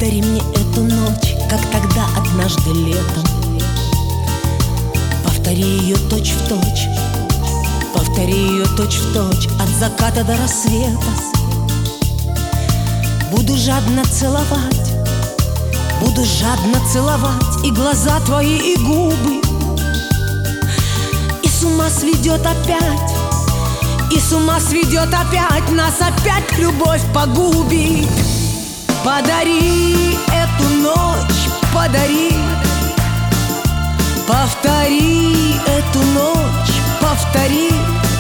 Подари мне эту ночь, как тогда однажды летом. Повтори ее точь-в-точь, повтори ее точь-в-точь, от заката до рассвета. Буду жадно целовать, буду жадно целовать и глаза твои, и губы. И с ума сведет опять, и с ума сведет опять, нас опять любовь погубит. Подари эту ночь, подари, повтори эту ночь, повтори.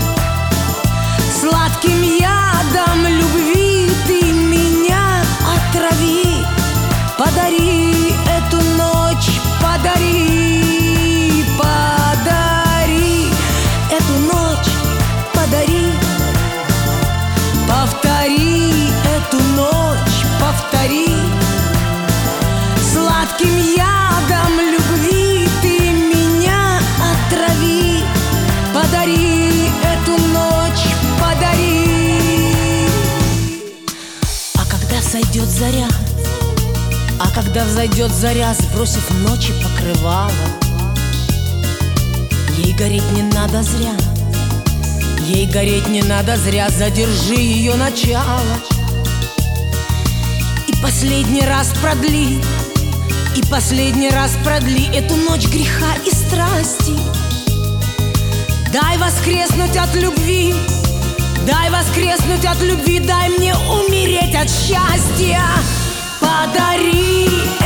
Сладким ядом любви ты меня отрави. Подари эту ночь, подари, подари эту ночь, подари. Повтори эту ночь, повтори. Сладким ядом любви ты меня отрави. Подари эту ночь, подари. А когда сойдет заря, а когда взойдет заря, сбросив ночи покрывало, ей гореть не надо зря, ей гореть не надо зря, задержи ее начало. И последний раз продли, и последний раз продли эту ночь греха и страсти. Дай воскреснуть от любви, дай воскреснуть от любви, дай мне умереть от счастья. Подари